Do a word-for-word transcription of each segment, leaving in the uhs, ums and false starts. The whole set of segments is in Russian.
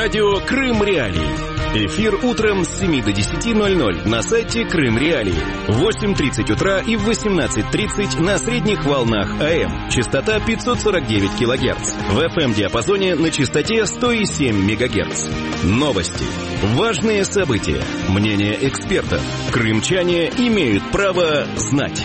Радио Крым Реалии. Эфир утром с семи до десяти ноль-ноль на сайте Крым Реалии. В восемь тридцать утра и в восемнадцать тридцать на средних волнах АМ. Частота пятьсот сорок девять килогерц. В эф эм-диапазоне на частоте сто семь мегагерц. Новости. Важные события. Мнения экспертов. Крымчане имеют право знать.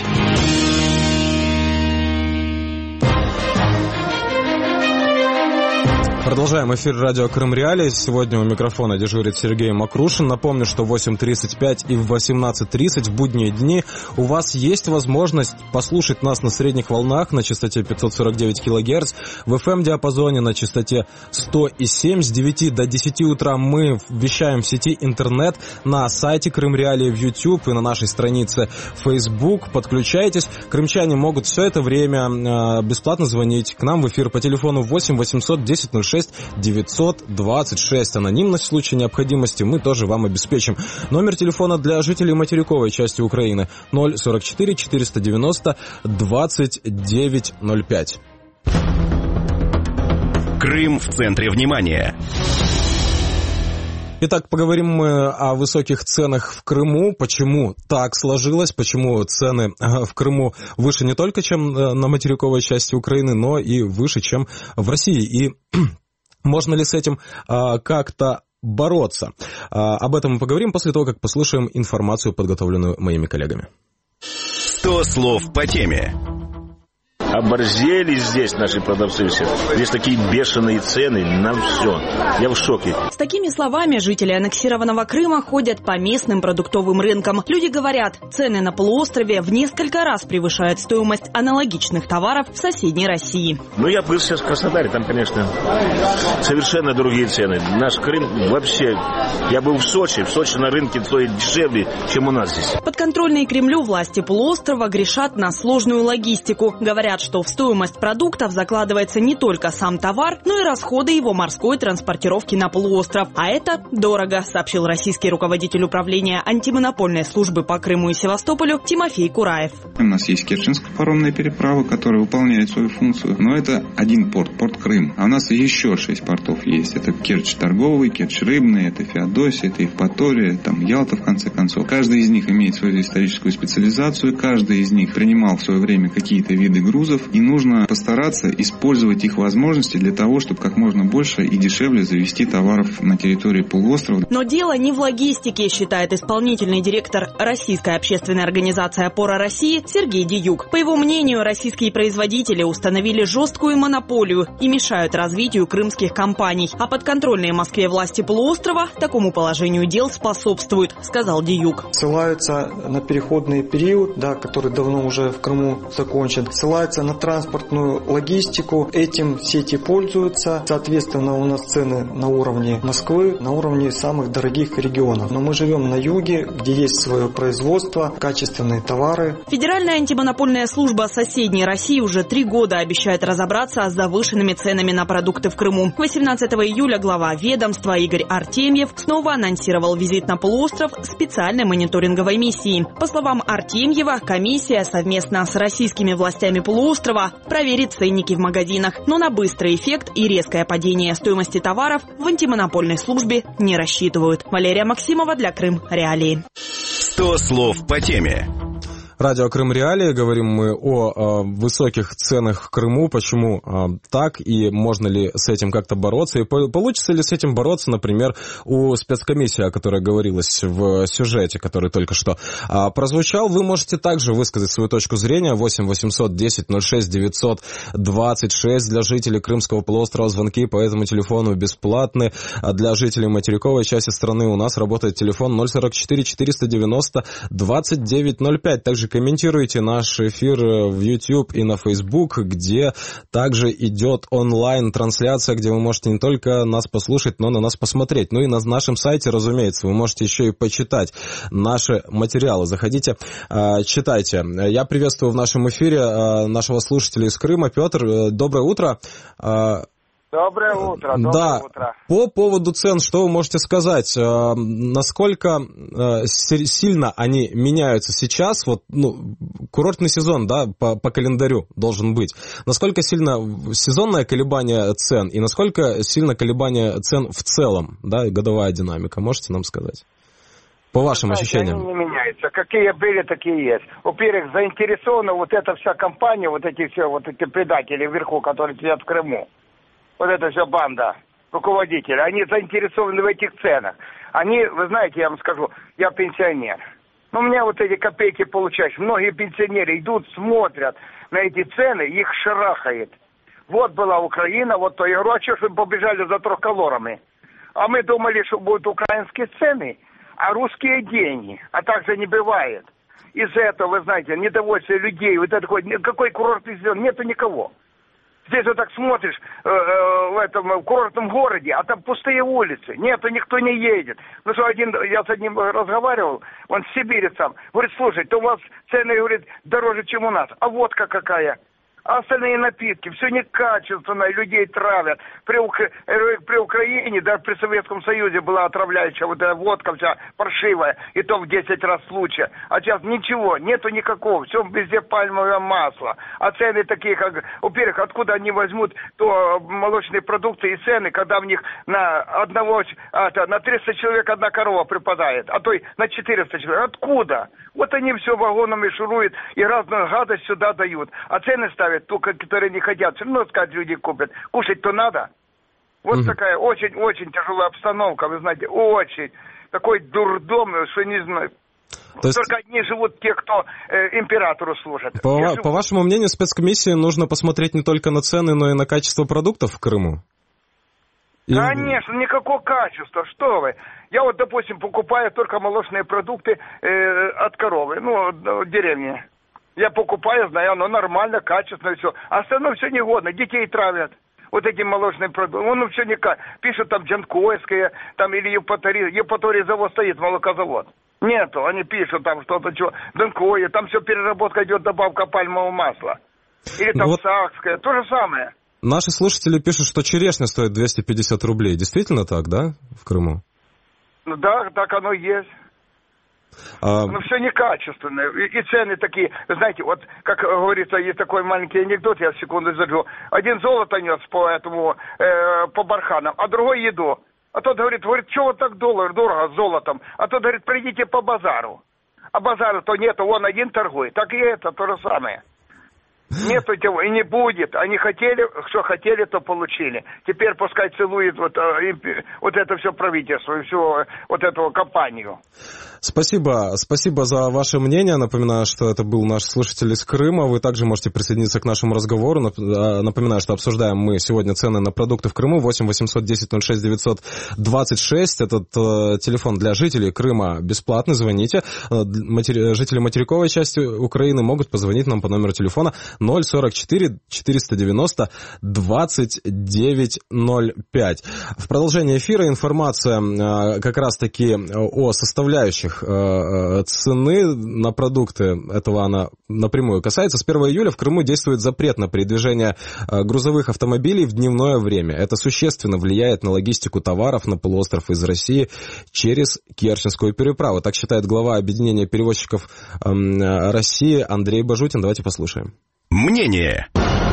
Продолжаем эфир радио Крым Реалии. Сегодня у микрофона дежурит Сергей Макрушин. Напомню, что в восемь тридцать пять и в восемнадцать тридцать в будние дни у вас есть возможность послушать нас на средних волнах на частоте пятьсот сорок девять килогерц, в эф эм-диапазоне на частоте сто семь. С девяти до десяти утра мы вещаем в сети интернет на сайте Крым Реалии, в YouTube и на нашей странице Facebook. Подключайтесь. Крымчане могут все это время бесплатно звонить к нам в эфир по телефону восемь восемьсот десять ноль шесть девятьсот двадцать шесть. Анонимность в случае необходимости мы тоже вам обеспечим. Номер телефона для жителей материковой части Украины ноль сорок четыре четыреста девяносто двадцать девять ноль пять. Крым в центре внимания. Итак, поговорим мы о высоких ценах в Крыму. Почему так сложилось? Почему цены в Крыму выше не только, чем на материковой части Украины, но и выше, чем в России? И можно ли с этим а, как-то бороться? А, об этом мы поговорим после того, как послушаем информацию, подготовленную моими коллегами. Сто слов по теме. Оборзели здесь наши продавцы все. Здесь такие бешеные цены на все. Я в шоке. С такими словами жители аннексированного Крыма ходят по местным продуктовым рынкам. Люди говорят, цены на полуострове в несколько раз превышают стоимость аналогичных товаров в соседней России. Ну, я был сейчас в Краснодаре, там, конечно, совершенно другие цены. Наш Крым вообще... Я был в Сочи. В Сочи на рынке стоит дешевле, чем у нас здесь. Подконтрольные Кремлю власти полуострова грешат на сложную логистику. Говорят, что в стоимость продуктов закладывается не только сам товар, но и расходы его морской транспортировки на полуостров. А это дорого, сообщил российский руководитель управления антимонопольной службы по Крыму и Севастополю Тимофей Кураев. У нас есть Керченская паромная переправа, которая выполняет свою функцию, но это один порт, порт Крым. А у нас еще шесть портов есть. Это Керчь торговый, Керчь рыбный, это Феодосия, это Евпатория, там Ялта, в конце концов. Каждый из них имеет свою историческую специализацию, каждый из них принимал в свое время какие-то виды грузов, и нужно постараться использовать их возможности для того, чтобы как можно больше и дешевле завезти товаров на территории полуострова. Но дело не в логистике, считает исполнительный директор Российской общественной организации «Опора России» Сергей Диюк. По его мнению, российские производители установили жесткую монополию и мешают развитию крымских компаний. А подконтрольные Москве власти полуострова такому положению дел способствуют, сказал Диюк. Ссылаются на переходный период, да, который давно уже в Крыму закончен. Ссылаются на транспортную логистику. Этим сети пользуются. Соответственно, у нас цены на уровне Москвы, на уровне самых дорогих регионов. Но мы живем на юге, где есть свое производство, качественные товары. Федеральная антимонопольная служба соседней России уже три года обещает разобраться с завышенными ценами на продукты в Крыму. восемнадцатого июля глава ведомства Игорь Артемьев снова анонсировал визит на полуостров специальной мониторинговой миссии. По словам Артемьева, комиссия совместно с российскими властями полуострова проверит ценники в магазинах. Но на быстрый эффект и резкое падение стоимости товаров в антимонопольной службе не рассчитывают. Валерия Максимова для Крым Реалии. Сто слов по теме. Радио Крым Реалии. Говорим мы о э, высоких ценах в Крыму, почему э, так и можно ли с этим как-то бороться, и по- получится ли с этим бороться, например, у спецкомиссии, о которой говорилось в сюжете, который только что э, прозвучал. Вы можете также высказать свою точку зрения. восемь восемьсот десять ноль шесть девятьсот двадцать шесть для жителей Крымского полуострова. Звонки по этому телефону бесплатны. А для жителей материковой части страны у нас работает телефон ноль сорок четыре четыреста девяносто двадцать девять ноль пять. Также комментируйте наш эфир в YouTube и на Facebook, где также идет онлайн-трансляция, где вы можете не только нас послушать, но на нас посмотреть. Ну и на нашем сайте, разумеется, вы можете еще и почитать наши материалы. Заходите, читайте. Я приветствую в нашем эфире нашего слушателя из Крыма. Петр, доброе утро. Доброе утро, доброе да, утро. По поводу цен, что вы можете сказать? Э, насколько э, сильно они меняются сейчас? Вот, ну, курортный сезон, да, по, по календарю должен быть. Насколько сильно сезонное колебание цен и насколько сильно колебание цен в целом, да, и годовая динамика? Можете нам сказать? По вашим Знаете, ощущениям. Они не меняются. Какие были, такие есть. Во-первых, заинтересована вот эта вся компания, вот эти все, вот эти предатели вверху, которые сидят в Крыму. Вот эта вся банда руководителей, они заинтересованы в этих ценах. Они, вы знаете, я вам скажу, я пенсионер. Но у меня вот эти копейки получаешь. Многие пенсионеры идут, смотрят на эти цены, их шарахает. Вот была Украина, вот то. Я говорю, а что ж вы побежали за трехколорами? А мы думали, что будут украинские цены, а русские деньги. А так же не бывает. Из-за этого, вы знаете, недовольствие людей, вот это такой, какой курортный сезон, нету никого. Здесь вот так смотришь э, э, в этом в курортном городе, а там пустые улицы. Нету, никто не едет. Ну что, один, я с одним разговаривал, он в Сибири сам. Говорит, слушайте, у вас цены, говорит, дороже, чем у нас. А водка какая? А остальные напитки, все некачественное, людей травят. При, при Украине, даже при Советском Союзе была отравляющая вот эта водка вся паршивая, и то в десять раз лучше. А сейчас ничего, нету никакого, все везде пальмовое масло. А цены такие, как, во-первых, откуда они возьмут то молочные продукты и цены, когда в них на одного, а, на триста человек одна корова припадает, а то и на четыреста человек. Откуда? Вот они все вагонами шуруют и разную гадость сюда дают. А цены ставят только, которые не хотят. Все равно, сказать, люди купят. Кушать-то надо. Вот угу. такая очень-очень тяжелая обстановка, вы знаете, очень. Такой дурдом, что не знаю. То есть... Только одни живут те, кто э, императору служат. По, по вашему мнению, спецкомиссии нужно посмотреть не только на цены, но и на качество продуктов в Крыму? И... Конечно, никакого качества, что вы. Я вот, допустим, покупаю только молочные продукты э, от коровы, ну, в деревне. Я покупаю, знаю, оно нормально, качественно, все. А остальное все негодно, детей травят. Вот эти молочные продукты, ну все никак. Пишут там Джанкойская, там или Евпатория. Евпатория завод стоит, молокозавод. Нету, они пишут там что-то, что, Джанкойя, там все переработка идет, добавка пальмового масла. Или там вот... Сакская, то же самое. Наши слушатели пишут, что черешня стоит двести пятьдесят рублей. Действительно так, да, в Крыму? Ну да, так оно и есть. А... Ну, все некачественное. И, и цены такие. Знаете, вот, как говорится, есть такой маленький анекдот, я секунду заджу. Один золото нес по этому, э, по барханам, а другой еду. А тот говорит, говорит, что вот так доллар, дорого с золотом? А тот говорит, придите по базару. А базара-то нету, он один торгует. Так и это то же самое. Нету этого и не будет. Они хотели, что хотели, то получили. Теперь пускай целует вот, вот это все правительство и всю вот эту компанию. Спасибо. Спасибо за ваше мнение. Напоминаю, что это был наш слушатель из Крыма. Вы также можете присоединиться к нашему разговору. Напоминаю, что обсуждаем мы сегодня цены на продукты в Крыму. восемь восемьсот десять ноль шесть девятьсот двадцать шесть. Этот э, телефон для жителей Крыма бесплатный. Звоните. Матери... Жители материковой части Украины могут позвонить нам по номеру телефона ноль сорок четыре четыреста девяносто двадцать девять ноль пять. В продолжении эфира информация э, как раз-таки о составляющих цены на продукты, этого она напрямую касается. С первого июля в Крыму действует запрет на передвижение грузовых автомобилей в дневное время. Это существенно влияет на логистику товаров на полуостров из России через Керченскую переправу. Так считает глава объединения перевозчиков России Андрей Бажутин. Давайте послушаем. Мнение.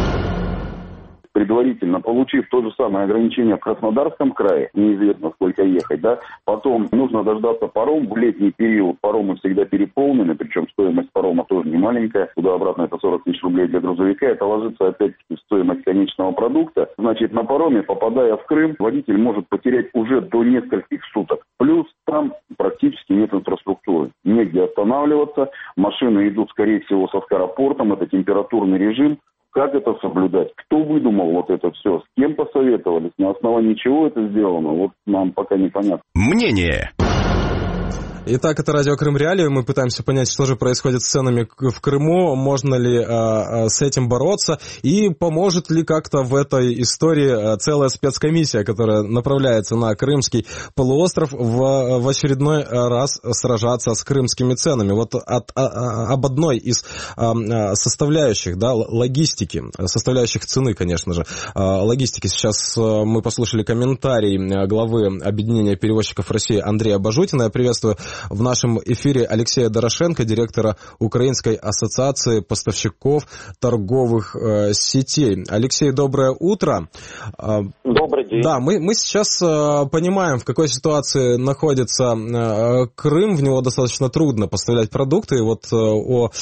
Предварительно получив то же самое ограничение в Краснодарском крае, неизвестно сколько ехать, да, потом нужно дождаться паром, в летний период паромы всегда переполнены, причем стоимость парома тоже не маленькая, туда-обратно это сорок тысяч рублей для грузовика, это ложится опять-таки в стоимость конечного продукта, значит, на пароме, попадая в Крым, водитель может потерять уже до нескольких суток, плюс там практически нет инфраструктуры, негде останавливаться, машины идут, скорее всего, со скоропортом, это температурный режим. Как это соблюдать? Кто выдумал вот это все? С кем посоветовались? На основании чего это сделано? Вот нам пока непонятно. Мнение. Итак, это радио Крым Реалии. Мы пытаемся понять, что же происходит с ценами в Крыму, можно ли а, с этим бороться, и поможет ли как-то в этой истории целая спецкомиссия, которая направляется на Крымский полуостров в, в очередной раз сражаться с крымскими ценами. Вот от, а, об одной из а, составляющих, да, логистики, составляющих цены, конечно же, логистики. Сейчас мы послушали комментарий главы Объединения перевозчиков России Андрея Бажутина. Я приветствую в нашем эфире Алексея Дорошенко, директора Украинской ассоциации поставщиков торговых э, сетей. Алексей, доброе утро. Добрый день. Да, мы, мы сейчас э, понимаем, в какой ситуации находится э, Крым. В него достаточно трудно поставлять продукты. И вот э, о э,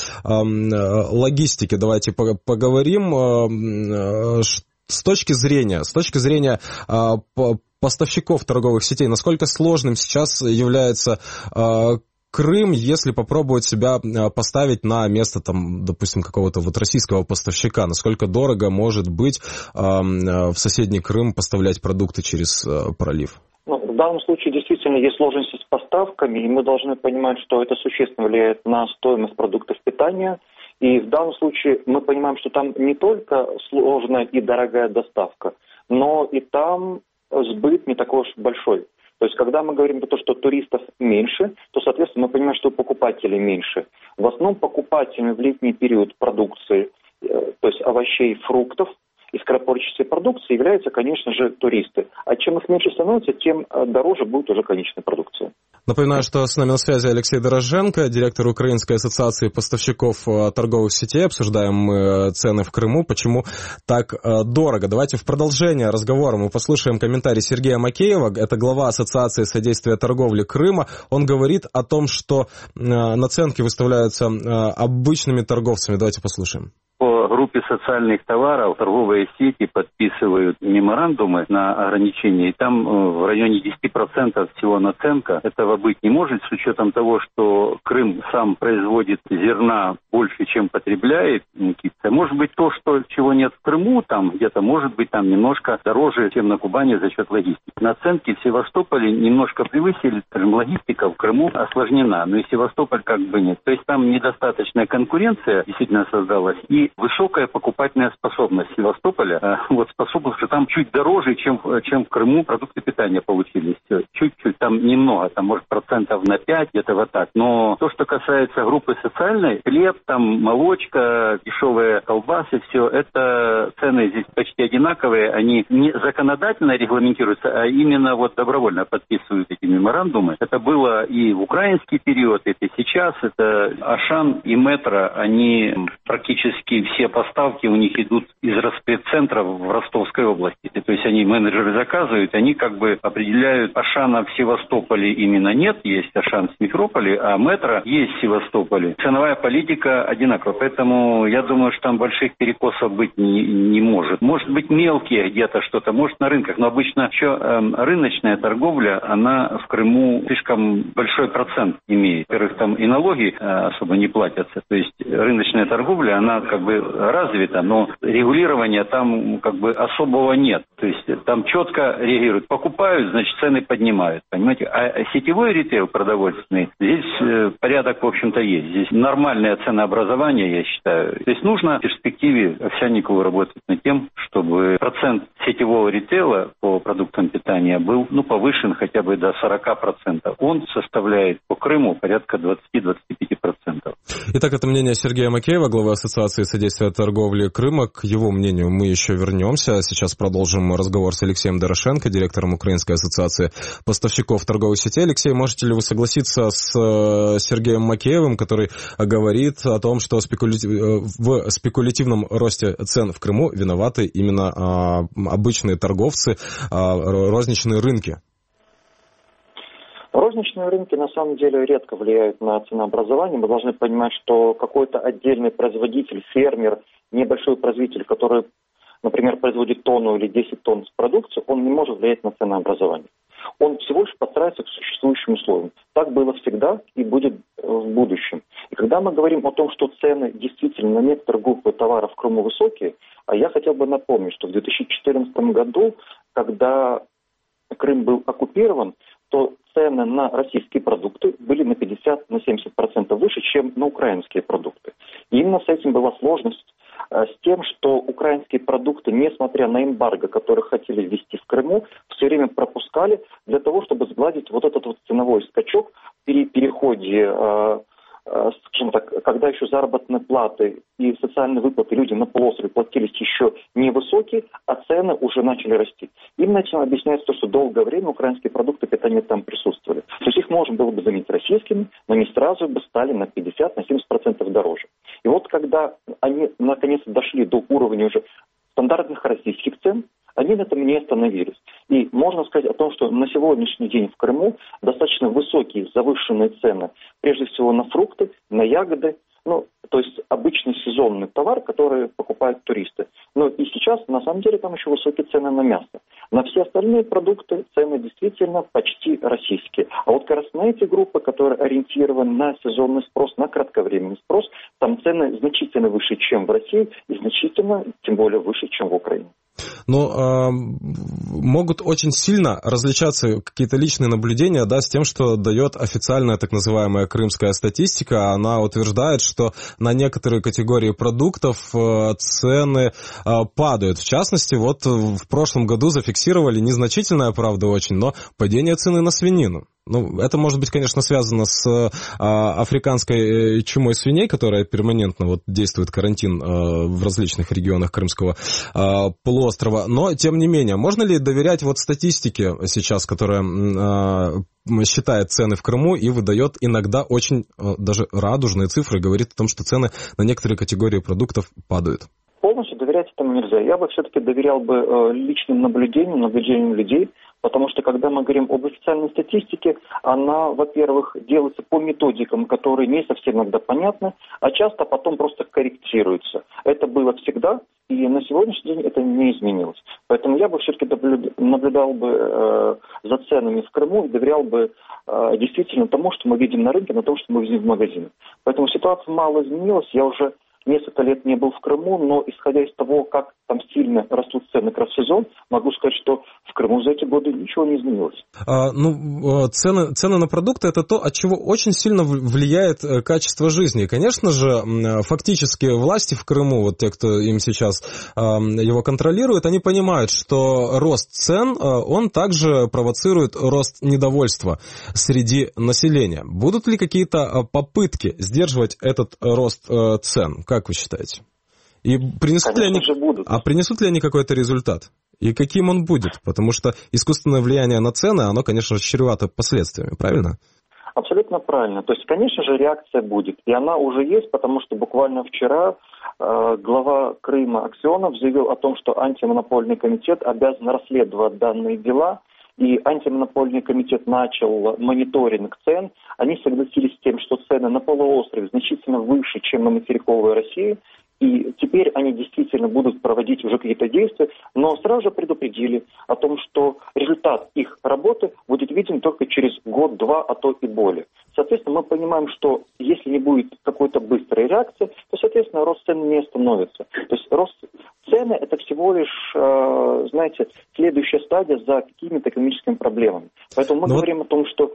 логистике давайте поговорим. Э, э, с точки зрения, с точки зрения э, поставщиков торговых сетей, насколько сложным сейчас является э, Крым, если попробовать себя поставить на место, там, допустим, какого-то вот российского поставщика? Насколько дорого может быть э, в соседний Крым поставлять продукты через э, пролив? Ну, в данном случае действительно есть сложности с поставками, и мы должны понимать, что это существенно влияет на стоимость продуктов питания. И в данном случае мы понимаем, что там не только сложная и дорогая доставка, но и там сбыт не такой уж большой. То есть, когда мы говорим про то, что туристов меньше, то, соответственно, мы понимаем, что покупателей меньше. В основном покупателями в летний период продукции, то есть овощей, фруктов и скоропортящейся продукции являются, конечно же, туристы. А чем их меньше становится, тем дороже будет уже конечная продукция. Напоминаю, что с нами на связи Алексей Дорошенко, директор Украинской ассоциации поставщиков торговых сетей. Обсуждаем мы цены в Крыму, почему так дорого. Давайте в продолжение разговора мы послушаем комментарий Сергея Макеева. Это глава Ассоциации содействия торговли Крыма. Он говорит о том, что наценки выставляются обычными торговцами. Давайте послушаем. По группе социальных товаров торговые сети подписывают меморандумы на ограничения, и там в районе десять процентов всего наценка. Этого быть не может, с учетом того, что Крым сам производит зерна больше, чем потребляет. Может быть, то, что чего нет в Крыму, там где-то может быть там немножко дороже, чем на Кубани за счет логистики. Наценки в Севастополе немножко превысили, скажем, логистика в Крыму осложнена, но и Севастополь как бы нет. То есть там недостаточная конкуренция действительно создалась, и высокая покупательная способность Севастополя, вот способность, что там чуть дороже, чем, чем в Крыму продукты питания получились. Чуть-чуть, там немного, там может процентов на пять, где-то вот так. Но то, что касается группы социальной, хлеб, там молочка, дешевые колбасы, все это цены здесь почти одинаковые. Они не законодательно регламентируются, а именно вот добровольно подписывают эти меморандумы. Это было и в украинский период, это сейчас. Это Ашан и Метро, они практически все поставки у них идут из распредцентров в Ростовской области. То есть они, менеджеры заказывают, они как бы определяют. Ашана в Севастополе именно нет, есть Ашан в Симферополе, а Метро есть в Севастополе. Ценовая политика одинакова, поэтому я думаю, что там больших перекосов быть не, не может. Может быть мелкие где-то что-то, может на рынках, но обычно еще э, рыночная торговля, она в Крыму слишком большой процент имеет. Во-первых, там и налоги э, особо не платятся, то есть рыночная торговля, она как бы развита, но регулирования там как бы особого нет. То есть там четко реагируют. Покупают, значит, цены поднимают. Понимаете? А сетевой ритейл продовольственный, здесь э, порядок, в общем-то, есть. Здесь нормальное ценообразование, я считаю. То есть нужно в перспективе Овсянникову работать над тем, чтобы процент сетевого ритейла по продуктам питания был, ну, повышен хотя бы до сорок процентов. Он составляет по Крыму порядка двадцать-двадцать пять процентов. Итак, это мнение Сергея Макеева, главы Ассоциации содействия торговли Крыма. К его мнению мы еще вернемся. Сейчас продолжим разговор с Алексеем Дорошенко, директором Украинской ассоциации поставщиков торговых сетей. Алексей, можете ли вы согласиться с Сергеем Макеевым, который говорит о том, что спекулятив... в спекулятивном росте цен в Крыму виноваты именно обычные торговцы, розничные рынки? Розничные рынки на самом деле редко влияют на ценообразование. Мы должны понимать, что какой-то отдельный производитель, фермер, небольшой производитель, который, например, производит тонну или десять тонн продукции, он не может влиять на ценообразование. Он всего лишь подстраивается к существующим условиям. Так было всегда и будет в будущем. И когда мы говорим о том, что цены действительно на некоторые группы товаров в Крыму высокие, а я хотел бы напомнить, что в две тысячи четырнадцатом году, когда Крым был оккупирован, то цены на российские продукты были на пятьдесят-семьдесят процентов выше, чем на украинские продукты. И именно с этим была сложность, с тем, что украинские продукты, несмотря на эмбарго, которые хотели ввести в Крыму, все время пропускали для того, чтобы сгладить вот этот вот ценовой скачок при переходе, скажем так, когда еще заработные платы и социальные выплаты людям на полуострове платились еще невысокие, а цены уже начали расти. Именно этим объясняется то, что долгое время украинские продукты питания там присутствовали. То есть их можно было бы заменить российскими, но они сразу бы стали на пятьдесят-семьдесят процентов дороже. И вот когда они наконец дошли до уровня уже стандартных российских цен, они на этом не остановились. И можно сказать о том, что на сегодняшний день в Крыму достаточно высокие завышенные цены, прежде всего на фрукты, на ягоды, ну, то есть обычный сезонный товар, который покупают туристы. Но и сейчас, на самом деле, там еще высокие цены на мясо. На все остальные продукты цены действительно почти российские. А вот как раз на эти группы, которые ориентированы на сезонный спрос, на кратковременный спрос, там цены значительно выше, чем в России, и значительно, тем более, выше, чем в Украине. Но э, могут очень сильно различаться какие-то личные наблюдения, да, с тем, что дает официальная так называемая крымская статистика. Она утверждает, что на некоторые категории продуктов э, цены э, падают. В частности, вот в прошлом году зафиксировали незначительное, правда, очень, но падение цены на свинину. Ну, это может быть, конечно, связано с э, африканской чумой свиней, которая перманентно вот, действует карантин э, в различных регионах Крымского э, полуострова. Но, тем не менее, можно ли доверять вот статистике сейчас, которая э, считает цены в Крыму и выдает иногда очень э, даже радужные цифры, говорит о том, что цены на некоторые категории продуктов падают? Полностью доверять этому нельзя. Я бы все-таки доверял бы э, личным наблюдениям, наблюдениям людей. Потому что, когда мы говорим об официальной статистике, она, во-первых, делается по методикам, которые не совсем иногда понятны, а часто потом просто корректируются. Это было всегда, и на сегодняшний день это не изменилось. Поэтому я бы все-таки наблюдал бы э, за ценами в Крыму и доверял бы э, действительно тому, что мы видим на рынке, на том, что мы видим в магазинах. Поэтому ситуация мало изменилась. Я уже несколько лет не был в Крыму, но исходя из того, как там сильно растут цены как раз в сезон, могу сказать, что в Крыму за эти годы ничего не изменилось. А, ну, цены, цены на продукты – это то, от чего очень сильно влияет качество жизни. И, конечно же, фактически власти в Крыму, вот те, кто им сейчас а, его контролирует, они понимают, что рост цен, он также провоцирует рост недовольства среди населения. Будут ли какие-то попытки сдерживать этот рост цен? Как вы считаете? И принесут ли они, а принесут ли они какой-то результат? И каким он будет? Потому что искусственное влияние на цены, оно, конечно же, чревато последствиями, правильно? Абсолютно правильно. То есть, конечно же, реакция будет. И она уже есть, потому что буквально вчера э, глава Крыма Аксенов заявил о том, что антимонопольный комитет обязан расследовать данные дела. И антимонопольный комитет начал мониторинг цен. Они согласились с тем, что цены на полуострове значительно выше, чем на материковой России. И теперь они действительно будут проводить уже какие-то действия, но сразу же предупредили о том, что результат их работы будет виден только через год-два, а то и более. Соответственно, мы понимаем, что если не будет какой-то быстрой реакции, то, соответственно, рост цен не остановится. То есть рост цены – это всего лишь, э, знаете, следующая стадия за какими-то экономическими проблемами. Поэтому мы но... говорим о том, что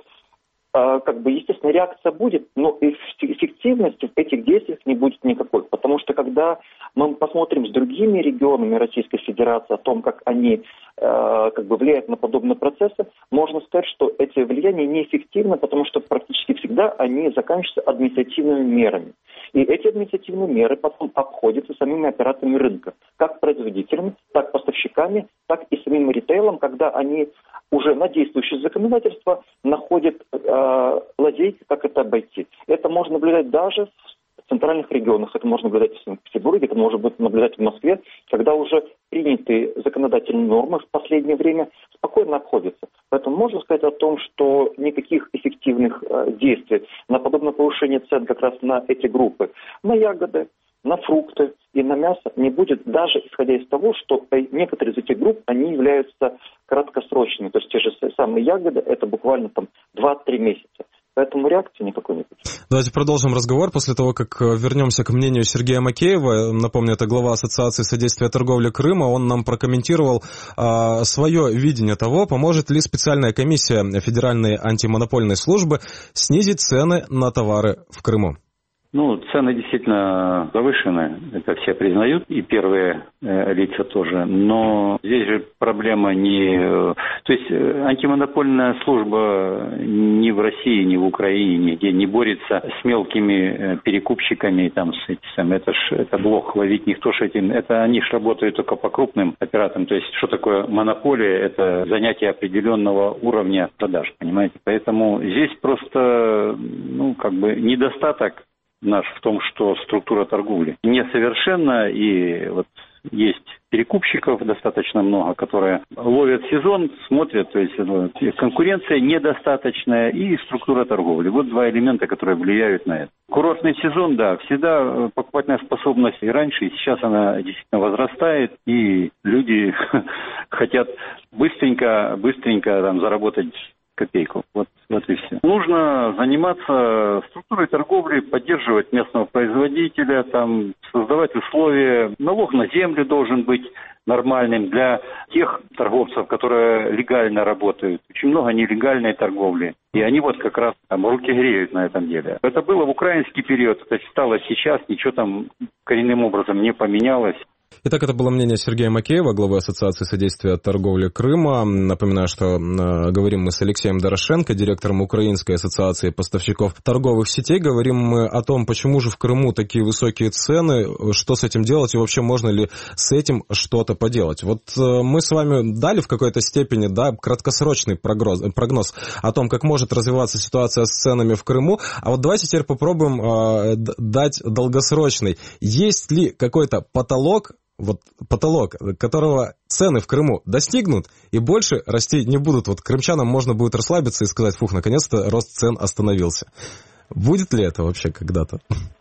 как бы, естественно, реакция будет, но эффективности в этих действиях не будет никакой. Потому что, когда мы посмотрим с другими регионами Российской Федерации о том, как они как бы влияют на подобные процессы, можно сказать, что эти влияния неэффективны, потому что практически всегда они заканчиваются административными мерами. И эти административные меры потом обходятся самими операторами рынка, как производителями, так поставщиками, так и самим ритейлом, когда они уже на действующее законодательство находят э, лазейки, как это обойти. Это можно наблюдать даже в центральных регионах, это можно наблюдать в Санкт-Петербурге, это можно будет наблюдать в Москве, когда уже принятые законодательные нормы в последнее время спокойно обходятся. Поэтому можно сказать о том, что никаких эффективных э, действий на подобное повышение цен как раз на эти группы, на ягоды, на фрукты и на мясо не будет, даже исходя из того, что некоторые из этих групп, они являются краткосрочными. То есть те же самые ягоды, это буквально там два-три месяца. Поэтому реакции никакой не будет. Давайте продолжим разговор после того, как вернемся к мнению Сергея Макеева. Напомню, это глава Ассоциации содействия торговли Крыма. Он нам прокомментировал а, свое видение того, поможет ли специальная комиссия Федеральной антимонопольной службы снизить цены на товары в Крыму. Ну, цены действительно завышены, это все признают, и первые э, лица тоже. Но здесь же проблема не... Э, то есть э, антимонопольная служба ни в России, ни в Украине нигде не борется с мелкими э, перекупщиками, там, с этим, это ж это блох ловить никто ж этим. Это они ж работают только по крупным операторам. То есть что такое монополия? Это занятие определенного уровня продаж, понимаете? Поэтому здесь просто, ну, как бы недостаток наш в том, что структура торговли несовершенна, и вот есть перекупщиков достаточно много, которые ловят сезон, смотрят, то есть конкуренция недостаточная и структура торговли. Вот два элемента, которые влияют на это. Курортный сезон, да, всегда покупательная способность и раньше, и сейчас она действительно возрастает, и люди хотят быстренько, быстренько там заработать копейку. Вот, вот и все. Нужно заниматься структурой торговли, поддерживать местного производителя, там, создавать условия. Налог на землю должен быть нормальным для тех торговцев, которые легально работают. Очень много нелегальной торговли. И они вот как раз там руки греют на этом деле. Это было в украинский период, это стало сейчас, ничего там коренным образом не поменялось. Итак, это было мнение Сергея Макеева, главы Ассоциации содействия торговли Крыма. Напоминаю, что э, говорим мы с Алексеем Дорошенко, директором Украинской ассоциации поставщиков торговых сетей. Говорим мы о том, почему же в Крыму такие высокие цены, что с этим делать и вообще можно ли с этим что-то поделать. Вот э, мы с вами дали в какой-то степени, да, краткосрочный прогноз, прогноз о том, как может развиваться ситуация с ценами в Крыму. А вот давайте теперь попробуем э, дать долгосрочный. Есть ли какой-то потолок, вот потолок, которого цены в Крыму достигнут и больше расти не будут? Вот крымчанам можно будет расслабиться и сказать: фух, наконец-то рост цен остановился. Будет ли это вообще когда-то,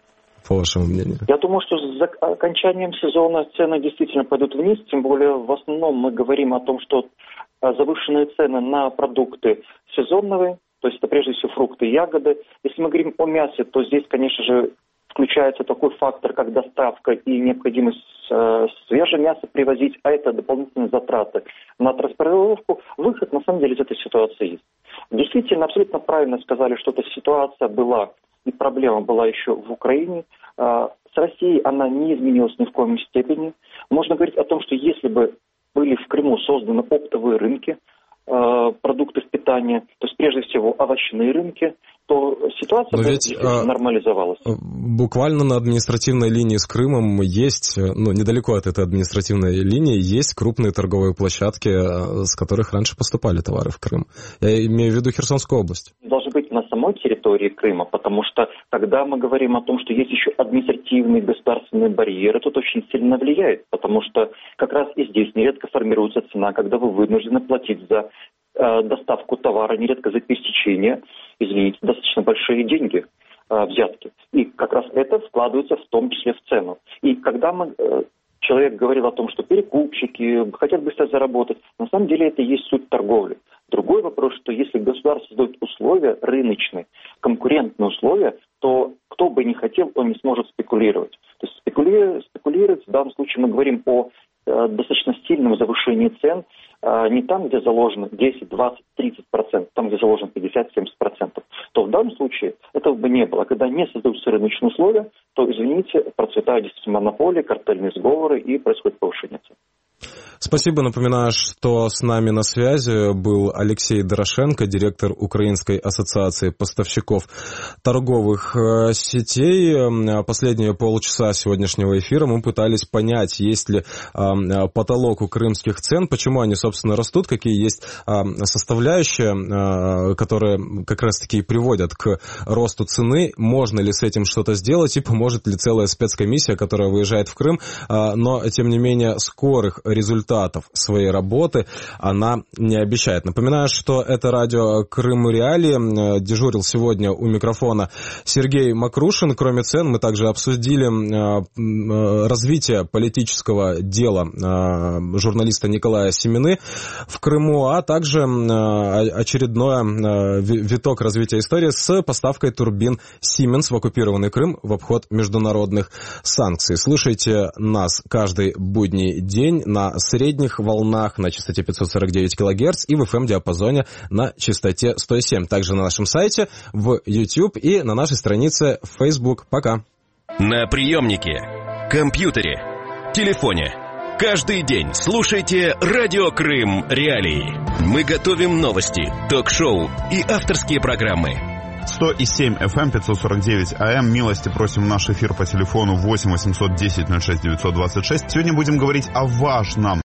по вашему мнению? Я думаю, что с окончанием сезона цены действительно пойдут вниз, тем более в основном мы говорим о том, что завышенные цены на продукты сезонные, то есть это прежде всего фрукты и ягоды. Если мы говорим о мясе, то здесь, конечно же, включается такой фактор, как доставка и необходимость э, свежее мясо привозить, а это дополнительные затраты на транспортировку. Выход, на самом деле, из этой ситуации есть. Действительно, абсолютно правильно сказали, что эта ситуация была, и проблема была еще в Украине. Э, с Россией она не изменилась ни в коем степени. Можно говорить о том, что если бы были в Крыму созданы оптовые рынки, э, продуктов питания, то есть прежде всего овощные рынки, то ситуация бы ведь, а, нормализовалась. Буквально на административной линии с Крымом есть, ну, недалеко от этой административной линии, есть крупные торговые площадки, с которых раньше поступали товары в Крым. Я имею в виду Херсонскую область. Должны быть на самой территории Крыма, потому что когда мы говорим о том, что есть еще административные государственные барьеры, тут очень сильно влияет, потому что как раз и здесь нередко формируется цена, когда вы вынуждены платить за э, доставку товара, нередко за пересечение, извините, достаточно большие деньги, э, взятки. И как раз это складывается в том числе в цену. И когда мы, э, человек говорил о том, что перекупщики хотят быстро заработать, на самом деле это и есть суть торговли. Другой вопрос, что если государство создает условия рыночные, конкурентные условия, то кто бы ни хотел, он не сможет спекулировать. То есть спекули... спекулировать, в данном случае мы говорим о э, достаточно сильном завышении цен, э, не там, где заложено десять, двадцать, тридцать процентов, там, где заложено пятьдесят-семьдесят процентов, то в данном случае этого бы не было. Когда не создаются рыночные условия, то, извините, процветают действительно монополии, картельные сговоры и происходит повышение цен. Спасибо. Напоминаю, что с нами на связи был Алексей Дорошенко, директор Украинской ассоциации поставщиков торговых сетей. Последние полчаса сегодняшнего эфира мы пытались понять, есть ли потолок у крымских цен, почему они, собственно, растут, какие есть составляющие, которые как раз-таки и приводят к росту цены, можно ли с этим что-то сделать и поможет ли целая спецкомиссия, которая выезжает в Крым, но, тем не менее, скорых результатов своей работы она не обещает. Напоминаю, что это радио Крым Реалии. Дежурил сегодня у микрофона Сергей Макрушин. Кроме цен, мы также обсудили развитие политического дела журналиста Николая Семины в Крыму, а также очередной виток развития истории с поставкой турбин Siemens в оккупированный Крым в обход международных санкций. Слушайте нас каждый будний день на средних волнах на частоте пятьсот сорок девять килогерц и в эф эм-диапазоне на частоте сто семь. Также на нашем сайте, в YouTube и на нашей странице в Facebook. Пока. На приемнике, компьютере, телефоне. Каждый день слушайте «Радио Крым Реалии». Мы готовим новости, ток-шоу и авторские программы. сто семь эф эм, пятьсот сорок девять а эм. Милости просим в наш эфир по телефону восемь восемьсот десять ноль шесть девятьсот двадцать шесть. Сегодня будем говорить о важном.